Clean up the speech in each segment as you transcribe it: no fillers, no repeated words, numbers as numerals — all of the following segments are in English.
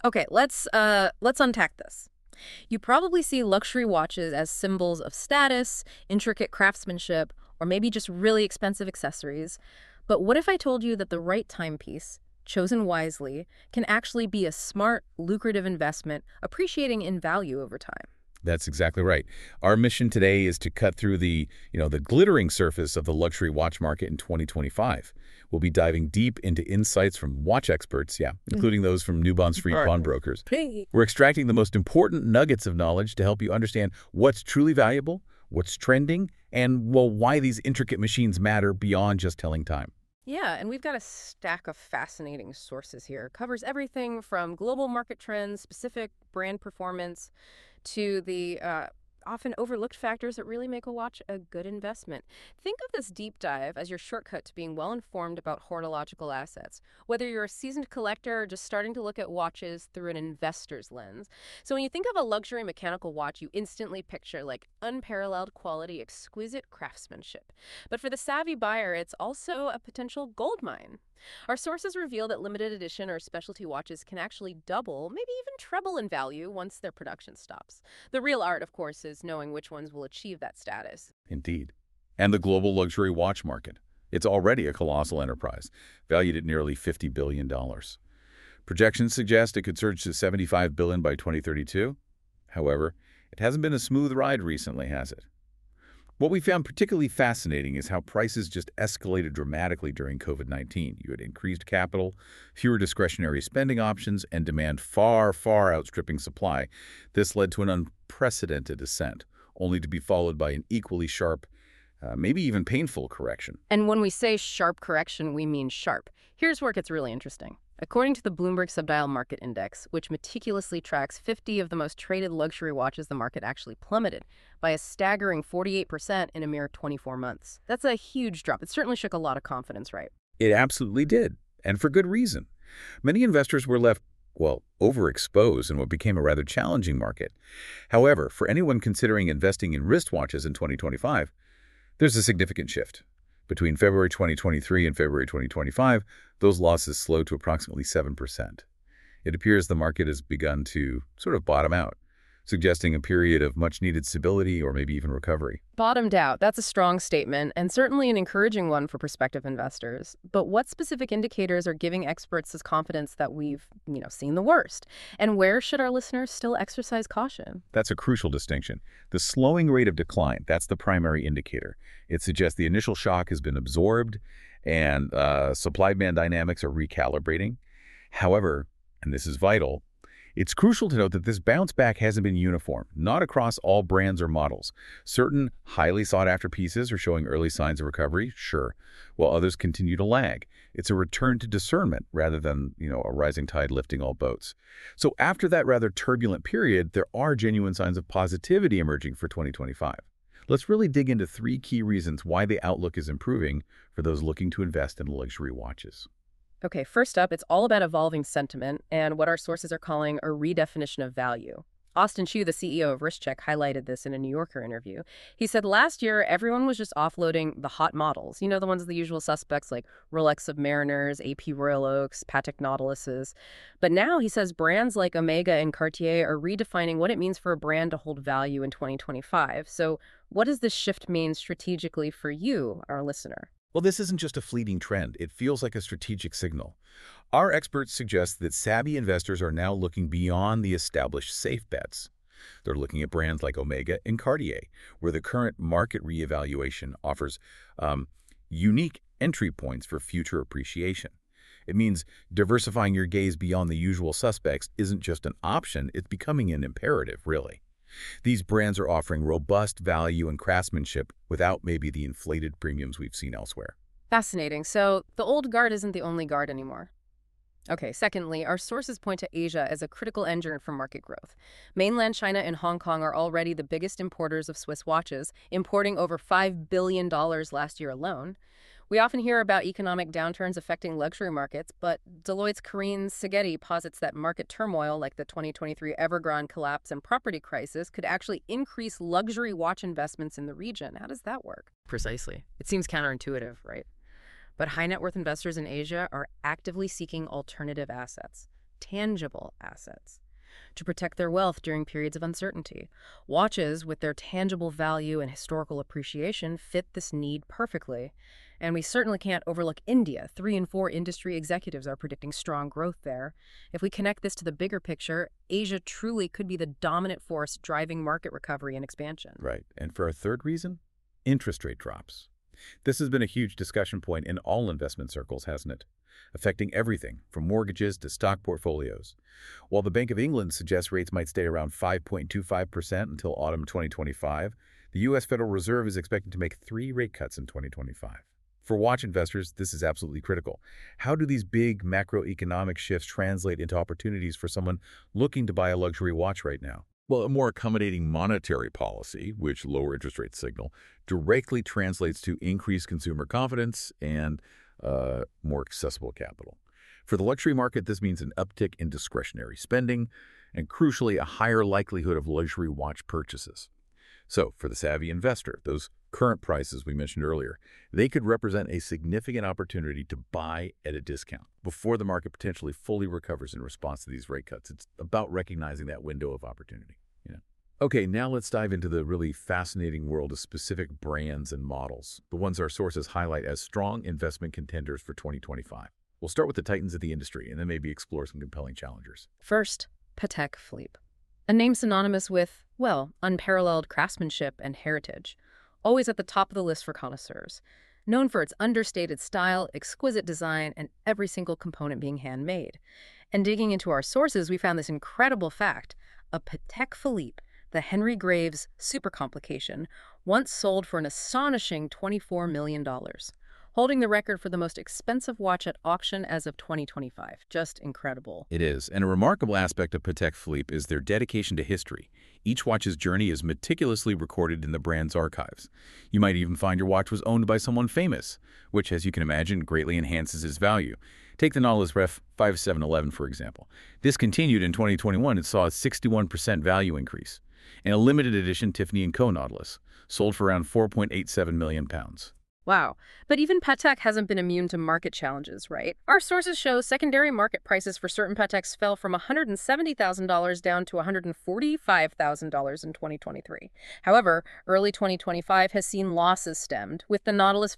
Okay, let's unpack this. You probably see luxury watches as symbols of status, intricate craftsmanship, or maybe just really expensive accessories. But what if I told you that the right timepiece, chosen wisely, can actually be a smart, lucrative investment, appreciating in value over time? That's exactly right. Our mission today is to cut through the glittering surface of the luxury watch market in 2025. We'll be diving deep into insights from watch experts, yeah, including those from New Bond Street Right. pawnbrokers. Hey. We're extracting the most important nuggets of knowledge to help you understand what's truly valuable, what's trending, and, well, why these intricate machines matter beyond just telling time. Yeah, and we've got a stack of fascinating sources here. Covers everything from global market trends, specific brand performance, to the often overlooked factors that really make a watch a good investment. Think of this deep dive as your shortcut to being well informed about horological assets, whether you're a seasoned collector or just starting to look at watches through an investor's lens. So when you think of a luxury mechanical watch, you instantly picture like unparalleled quality, exquisite craftsmanship. But for the savvy buyer, it's also a potential gold mine. Our sources reveal that limited edition or specialty watches can actually double, maybe even treble in value once their production stops. The real art, of course, is knowing which ones will achieve that status. Indeed. And the global luxury watch market. It's already a colossal enterprise, valued at nearly $50 billion. Projections suggest it could surge to $75 billion by 2032. However, it hasn't been a smooth ride recently, has it? What we found particularly fascinating is how prices just escalated dramatically during COVID-19. You had increased capital, fewer discretionary spending options, and demand far, far outstripping supply. This led to an unprecedented ascent, only to be followed by an equally sharp, maybe even painful correction. And when we say sharp correction, we mean sharp. Here's where it gets really interesting. According to the Bloomberg Subdial Market Index, which meticulously tracks 50 of the most traded luxury watches, the market actually plummeted by a staggering 48% in a mere 24 months. That's a huge drop. It certainly shook a lot of confidence, right? It absolutely did, and for good reason. Many investors were left, well, overexposed in what became a rather challenging market. However, for anyone considering investing in wristwatches in 2025, there's a significant shift. Between February 2023 and February 2025, those losses slowed to approximately 7%. It appears the market has begun to sort of bottom out, suggesting a period of much-needed stability or maybe even recovery. Bottomed out. That's a strong statement, and certainly an encouraging one for prospective investors. But what specific indicators are giving experts this confidence that we've, seen the worst? And where should our listeners still exercise caution? That's a crucial distinction. The slowing rate of decline, that's the primary indicator. It suggests the initial shock has been absorbed and supply-demand dynamics are recalibrating. However, and this is vital, it's crucial to note that this bounce back hasn't been uniform, not across all brands or models. Certain highly sought-after pieces are showing early signs of recovery, sure, while others continue to lag. It's a return to discernment rather than, a rising tide lifting all boats. So after that rather turbulent period, there are genuine signs of positivity emerging for 2025. Let's really dig into three key reasons why the outlook is improving for those looking to invest in luxury watches. Okay, first up, it's all about evolving sentiment and what our sources are calling a redefinition of value. Austin Chu, the CEO of WristCheck, highlighted this in a New Yorker interview. He said last year, everyone was just offloading the hot models, the ones the usual suspects like Rolex Submariners, AP Royal Oaks, Patek Nautiluses. But now he says brands like Omega and Cartier are redefining what it means for a brand to hold value in 2025. So what does this shift mean strategically for you, our listener? Well, this isn't just a fleeting trend. It feels like a strategic signal. Our experts suggest that savvy investors are now looking beyond the established safe bets. They're looking at brands like Omega and Cartier, where the current market reevaluation offers unique entry points for future appreciation. It means diversifying your gaze beyond the usual suspects isn't just an option, it's becoming an imperative, really. These brands are offering robust value and craftsmanship without maybe the inflated premiums we've seen elsewhere. Fascinating. So the old guard isn't the only guard anymore. Okay, secondly, our sources point to Asia as a critical engine for market growth. Mainland China and Hong Kong are already the biggest importers of Swiss watches, importing over $5 billion last year alone. We often hear about economic downturns affecting luxury markets, but Deloitte's Karine Segedi posits that market turmoil like the 2023 Evergrande collapse and property crisis could actually increase luxury watch investments in the region. How does that work? Precisely. It seems counterintuitive, right? But high net worth investors in Asia are actively seeking alternative assets. tangible assets to protect their wealth during periods of uncertainty. Watches, with their tangible value and historical appreciation, fit this need perfectly. And we certainly can't overlook India. 3 in 4 industry executives are predicting strong growth there. If we connect this to the bigger picture, Asia truly could be the dominant force driving market recovery and expansion. Right. And for a third reason, interest rate drops. This has been a huge discussion point in all investment circles, hasn't it? Affecting everything from mortgages to stock portfolios. While the Bank of England suggests rates might stay around 5.25% until autumn 2025, the U.S. Federal Reserve is expected to make 3 rate cuts in 2025. For watch investors, this is absolutely critical. How do these big macroeconomic shifts translate into opportunities for someone looking to buy a luxury watch right now? Well, a more accommodating monetary policy, which lower interest rates signal, directly translates to increased consumer confidence and more accessible capital. For the luxury market, this means an uptick in discretionary spending and, crucially, a higher likelihood of luxury watch purchases. So, for the savvy investor, those current prices we mentioned earlier, they could represent a significant opportunity to buy at a discount before the market potentially fully recovers in response to these rate cuts. It's about recognizing that window of opportunity. Okay, now let's dive into the really fascinating world of specific brands and models, the ones our sources highlight as strong investment contenders for 2025. We'll start with the titans of the industry and then maybe explore some compelling challengers. First, Patek Philippe. A name synonymous with, well, unparalleled craftsmanship and heritage. Always at the top of the list for connoisseurs. Known for its understated style, exquisite design, and every single component being handmade. And digging into our sources, we found this incredible fact. A Patek Philippe, the Henry Graves super complication, once sold for an astonishing $24 million, holding the record for the most expensive watch at auction as of 2025. Just incredible. It is, and a remarkable aspect of Patek Philippe is their dedication to history. Each watch's journey is meticulously recorded in the brand's archives. You might even find your watch was owned by someone famous, which, as you can imagine, greatly enhances its value. Take the Nautilus Ref 5711, for example. This continued in 2021 and saw a 61% value increase. And a limited edition Tiffany & Co. Nautilus, sold for around £4.87 million. Wow. But even Patek hasn't been immune to market challenges, right? Our sources show secondary market prices for certain Pateks fell from $170,000 down to $145,000 in 2023. However, early 2025 has seen losses stemmed, with the Nautilus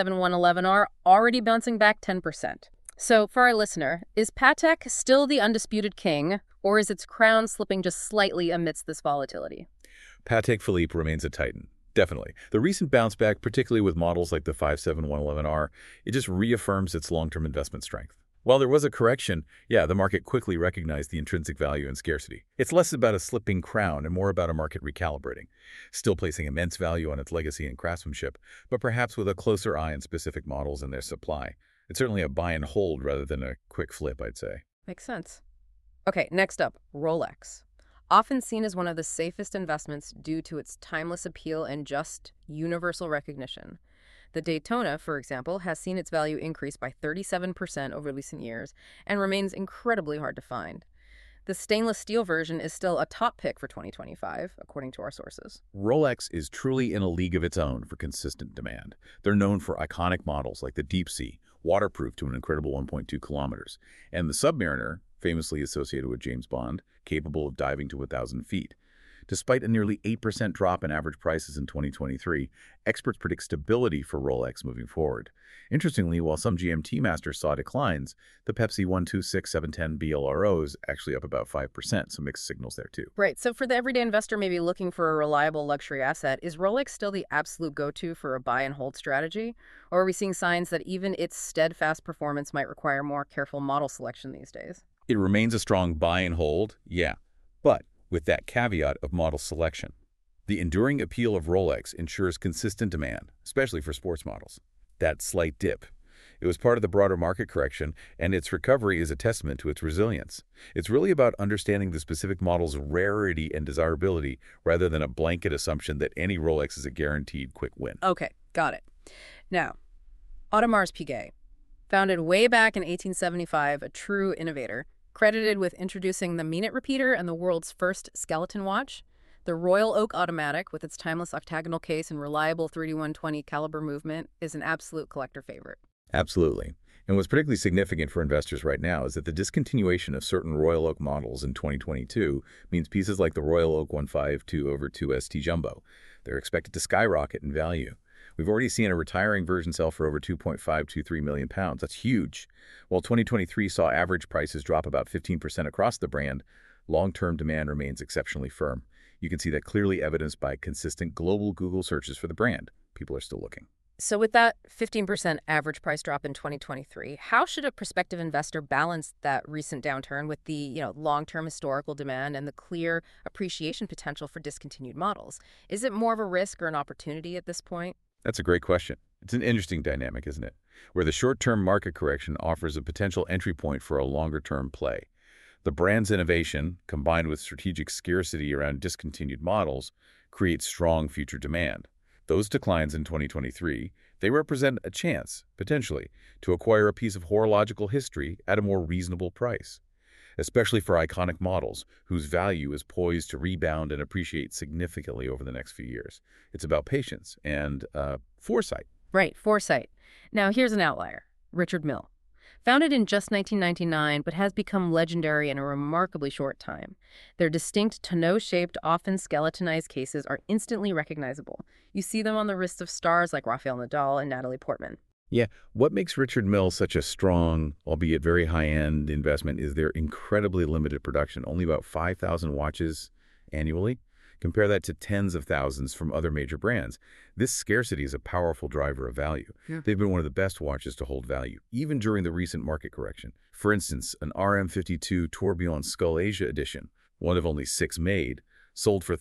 57111R already bouncing back 10%. So, for our listener, is Patek still the undisputed king, or is its crown slipping just slightly amidst this volatility? Patek Philippe remains a titan. Definitely. The recent bounce back, particularly with models like the 57111R, it just reaffirms its long-term investment strength. While there was a correction, the market quickly recognized the intrinsic value and scarcity. It's less about a slipping crown and more about a market recalibrating, still placing immense value on its legacy and craftsmanship, but perhaps with a closer eye on specific models and their supply. It's certainly a buy and hold rather than a quick flip, I'd say. Makes sense. Okay, next up, Rolex. Often seen as one of the safest investments due to its timeless appeal and just universal recognition. The Daytona, for example, has seen its value increase by 37% over recent years and remains incredibly hard to find. The stainless steel version is still a top pick for 2025, according to our sources. Rolex is truly in a league of its own for consistent demand. They're known for iconic models like the Deep Sea, waterproof to an incredible 1.2 kilometers, and the Submariner, famously associated with James Bond, capable of diving to 1,000 feet. Despite a nearly 8% drop in average prices in 2023, experts predict stability for Rolex moving forward. Interestingly, while some GMT masters saw declines, the Pepsi 126710 BLRO is actually up about 5%, so mixed signals there too. Right, so for the everyday investor maybe looking for a reliable luxury asset, is Rolex still the absolute go-to for a buy and hold strategy? Or are we seeing signs that even its steadfast performance might require more careful model selection these days? It remains a strong buy and hold, but with that caveat of model selection. The enduring appeal of Rolex ensures consistent demand, especially for sports models. That slight dip, it was part of the broader market correction, and its recovery is a testament to its resilience. It's really about understanding the specific model's rarity and desirability rather than a blanket assumption that any Rolex is a guaranteed quick win. Okay, got it. Now, Audemars Piguet, founded way back in 1875, a true innovator, credited with introducing the minute repeater and the world's first skeleton watch. The Royal Oak Automatic, with its timeless octagonal case and reliable 3120 caliber movement, is an absolute collector favorite. Absolutely. And what's particularly significant for investors right now is that the discontinuation of certain Royal Oak models in 2022 means pieces like the Royal Oak 152 over 2ST Jumbo. They're expected to skyrocket in value. We've already seen a retiring version sell for over £2.523 million. That's huge. While 2023 saw average prices drop about 15% across the brand, long-term demand remains exceptionally firm. You can see that clearly evidenced by consistent global Google searches for the brand. People are still looking. So with that 15% average price drop in 2023, how should a prospective investor balance that recent downturn with the, long-term historical demand and the clear appreciation potential for discontinued models? Is it more of a risk or an opportunity at this point? That's a great question. It's an interesting dynamic, isn't it? Where the short-term market correction offers a potential entry point for a longer-term play. The brand's innovation, combined with strategic scarcity around discontinued models, creates strong future demand. Those declines in 2023, they represent a chance, potentially, to acquire a piece of horological history at a more reasonable price, especially for iconic models whose value is poised to rebound and appreciate significantly over the next few years. It's about patience and foresight. Right, foresight. Now here's an outlier, Richard Mille. Founded in just 1999, but has become legendary in a remarkably short time. Their distinct tonneau-shaped, often skeletonized cases are instantly recognizable. You see them on the wrists of stars like Rafael Nadal and Natalie Portman. Yeah, what makes Richard Mille such a strong, albeit very high-end investment is their incredibly limited production, only about 5,000 watches annually. Compare that to tens of thousands from other major brands. This scarcity is a powerful driver of value. Yeah. They've been one of the best watches to hold value, even during the recent market correction. For instance, an RM52 Tourbillon Skull Asia edition, one of only 6 made, sold for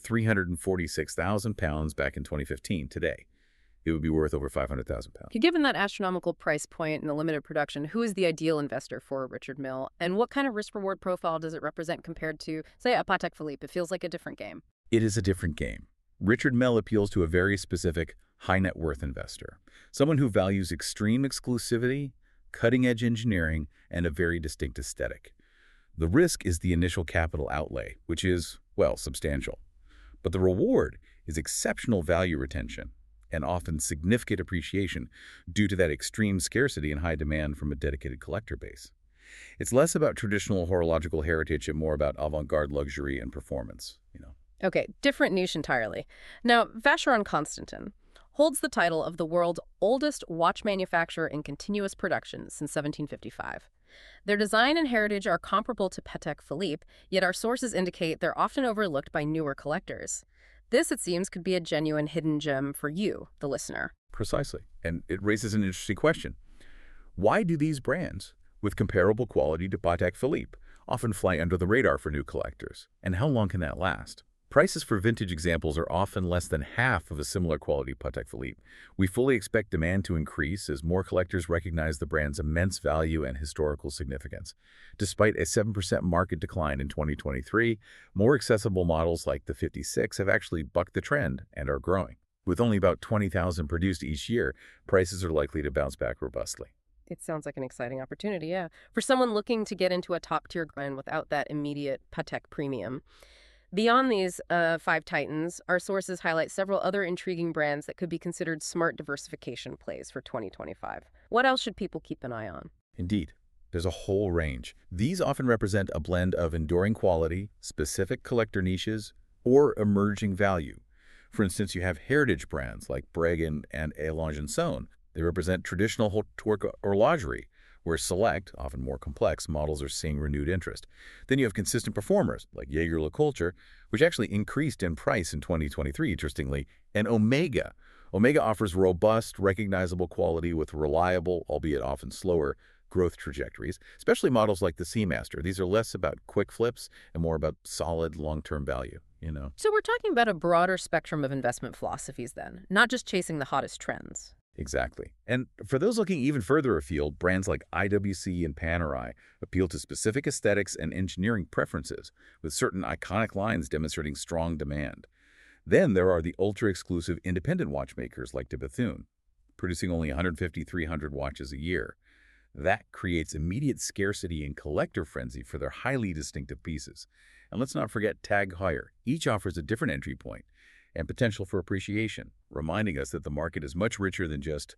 £346,000 back in 2015. Today, it would be worth over £500,000. Given that astronomical price point and the limited production, who is the ideal investor for Richard Mille? And what kind of risk-reward profile does it represent compared to, say, a Patek Philippe? It feels like a different game. It is a different game. Richard Mille appeals to a very specific high-net-worth investor, someone who values extreme exclusivity, cutting-edge engineering, and a very distinct aesthetic. The risk is the initial capital outlay, which is, well, substantial. But the reward is exceptional value retention and often significant appreciation due to that extreme scarcity and high demand from a dedicated collector base. It's less about traditional horological heritage and more about avant-garde luxury and performance, Okay, different niche entirely. Now, Vacheron Constantin holds the title of the world's oldest watch manufacturer in continuous production since 1755. Their design and heritage are comparable to Patek Philippe, yet our sources indicate they're often overlooked by newer collectors. This, it seems, could be a genuine hidden gem for you, the listener. Precisely. And it raises an interesting question. Why do these brands, with comparable quality to Patek Philippe, often fly under the radar for new collectors? And how long can that last? Prices for vintage examples are often less than half of a similar quality Patek Philippe. We fully expect demand to increase as more collectors recognize the brand's immense value and historical significance. Despite a 7% market decline in 2023, more accessible models like the 56 have actually bucked the trend and are growing. With only about 20,000 produced each year, prices are likely to bounce back robustly. It sounds like an exciting opportunity, yeah. For someone looking to get into a top-tier brand without that immediate Patek premium. Beyond these 5 titans, our sources highlight several other intriguing brands that could be considered smart diversification plays for 2025. What else should people keep an eye on? Indeed, there's a whole range. These often represent a blend of enduring quality, specific collector niches, or emerging value. For instance, you have heritage brands like Breguet and A. Lange & Söhne. They represent traditional haute horlogerie, where select, often more complex, models are seeing renewed interest. Then you have consistent performers, like Jaeger-LeCoultre, which actually increased in price in 2023, interestingly, and Omega. Omega offers robust, recognizable quality with reliable, albeit often slower, growth trajectories, especially models like the Seamaster. These are less about quick flips and more about solid, long-term value, So we're talking about a broader spectrum of investment philosophies then, not just chasing the hottest trends. Exactly. And for those looking even further afield, brands like IWC and Panerai appeal to specific aesthetics and engineering preferences, with certain iconic lines demonstrating strong demand. Then there are the ultra-exclusive independent watchmakers like de Bethune, producing only 150-300 watches a year. That creates immediate scarcity and collector frenzy for their highly distinctive pieces. And let's not forget Tag Heuer. Each offers a different entry point and potential for appreciation, reminding us that the market is much richer than just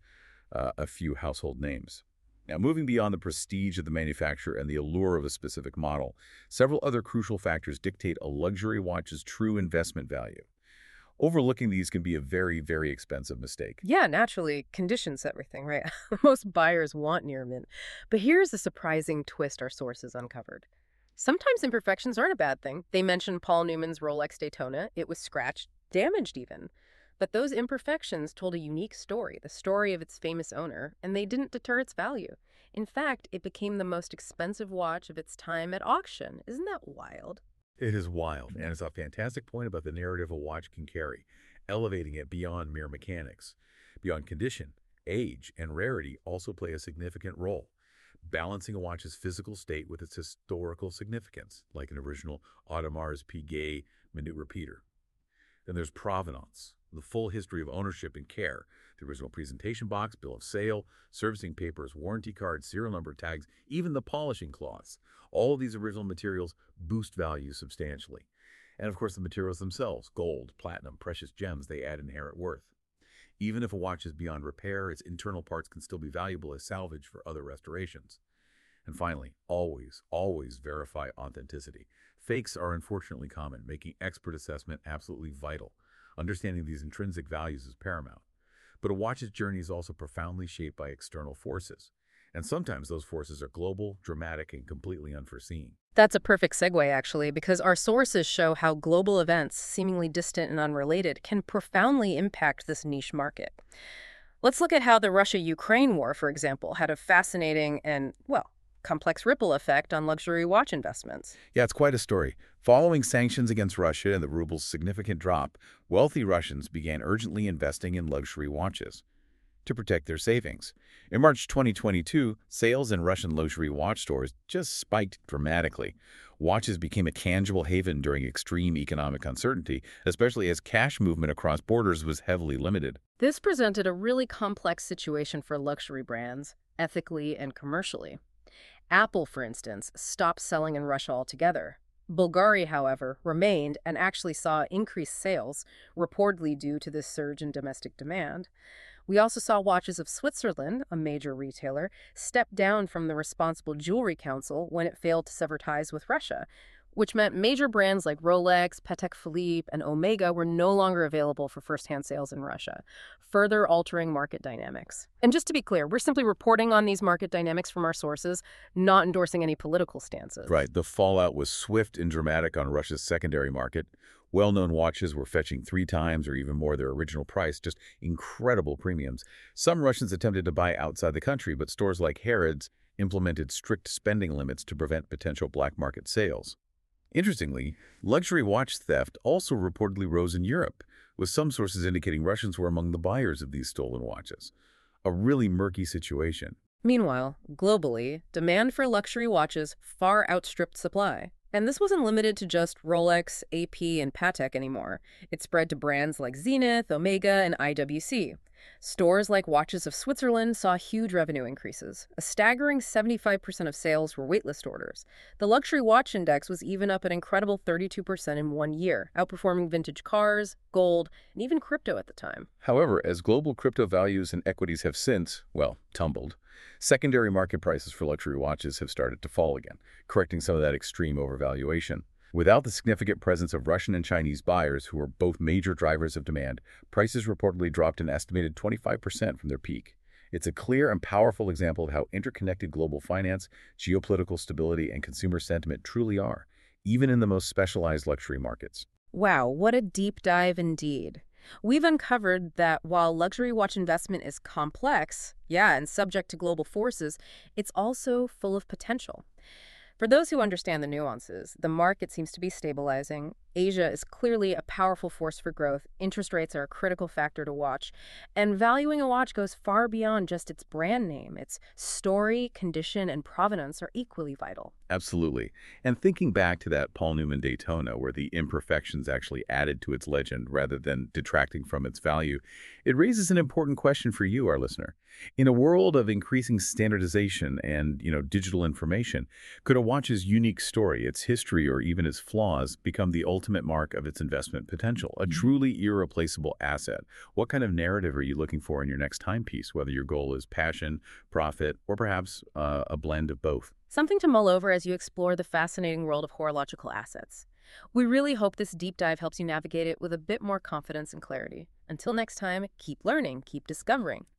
a few household names. Now, moving beyond the prestige of the manufacturer and the allure of a specific model, several other crucial factors dictate a luxury watch's true investment value. Overlooking these can be a very, very expensive mistake. Yeah, naturally, conditions everything, right? Most buyers want near mint. But here's the surprising twist our sources uncovered. Sometimes imperfections aren't a bad thing. They mentioned Paul Newman's Rolex Daytona. It was scratched, damaged even. But those imperfections told a unique story, the story of its famous owner, and they didn't deter its value. In fact, it became the most expensive watch of its time at auction. Isn't that wild? It is wild, and it's a fantastic point about the narrative a watch can carry, elevating it beyond mere mechanics. Beyond condition, age, and rarity also play a significant role, balancing a watch's physical state with its historical significance, like an original Audemars Piguet minute repeater. Then there's provenance, the full history of ownership and care, the original presentation box, bill of sale, servicing papers, warranty cards, serial number tags, even the polishing cloths. All of these original materials boost value substantially. And of course, the materials themselves, gold, platinum, precious gems, they add inherent worth. Even if a watch is beyond repair, its internal parts can still be valuable as salvage for other restorations. And finally, always, always verify authenticity. Fakes are unfortunately common, making expert assessment absolutely vital. Understanding these intrinsic values is paramount. But a watch's journey is also profoundly shaped by external forces. And sometimes those forces are global, dramatic, and completely unforeseen. That's a perfect segue, actually, because our sources show how global events, seemingly distant and unrelated, can profoundly impact this niche market. Let's look at how the Russia-Ukraine war, for example, had a fascinating and, well, complex ripple effect on luxury watch investments. Yeah, it's quite a story. Following sanctions against Russia and the ruble's significant drop, wealthy Russians began urgently investing in luxury watches to protect their savings. In March 2022, sales in Russian luxury watch stores just spiked dramatically. Watches became a tangible haven during extreme economic uncertainty, especially as cash movement across borders was heavily limited. This presented a really complex situation for luxury brands, ethically and commercially. Apple, for instance, stopped selling in Russia altogether. Bulgari, however, remained and actually saw increased sales, reportedly due to this surge in domestic demand. We also saw watches of Switzerland, a major retailer, step down from the Responsible Jewelry Council when it failed to sever ties with Russia, which meant major brands like Rolex, Patek Philippe, and Omega were no longer available for first-hand sales in Russia, further altering market dynamics. And just to be clear, we're simply reporting on these market dynamics from our sources, not endorsing any political stances. Right, the fallout was swift and dramatic on Russia's secondary market. Well-known watches were fetching 3 times or even more their original price, just incredible premiums. Some Russians attempted to buy outside the country, but stores like Harrods implemented strict spending limits to prevent potential black market sales. Interestingly, luxury watch theft also reportedly rose in Europe, with some sources indicating Russians were among the buyers of these stolen watches. A really murky situation. Meanwhile, globally, demand for luxury watches far outstripped supply. And this wasn't limited to just Rolex, AP, and Patek anymore. It spread to brands like Zenith, Omega, and IWC. Stores like Watches of Switzerland saw huge revenue increases. A staggering 75% of sales were waitlist orders. The luxury watch index was even up an incredible 32% in 1 year, outperforming vintage cars, gold, and even crypto at the time. However, as global crypto values and equities have since, well, tumbled, secondary market prices for luxury watches have started to fall again, correcting some of that extreme overvaluation. Without the significant presence of Russian and Chinese buyers, who were both major drivers of demand, prices reportedly dropped an estimated 25% from their peak. It's a clear and powerful example of how interconnected global finance, geopolitical stability, and consumer sentiment truly are, even in the most specialized luxury markets. Wow, what a deep dive indeed. We've uncovered that while luxury watch investment is complex, and subject to global forces, it's also full of potential. For those who understand the nuances, the market seems to be stabilizing. Asia is clearly a powerful force for growth. Interest rates are a critical factor to watch. And valuing a watch goes far beyond just its brand name. Its story, condition, and provenance are equally vital. Absolutely. And thinking back to that Paul Newman Daytona, where the imperfections actually added to its legend rather than detracting from its value, it raises an important question for you, our listener. In a world of increasing standardization and, digital information, could a watch's unique story, its history, or even its flaws become the ultimate ultimate mark of its investment potential, a truly irreplaceable asset. What kind of narrative are you looking for in your next timepiece, whether your goal is passion, profit, or perhaps a blend of both? Something to mull over as you explore the fascinating world of horological assets. We really hope this deep dive helps you navigate it with a bit more confidence and clarity. Until next time, keep learning, keep discovering.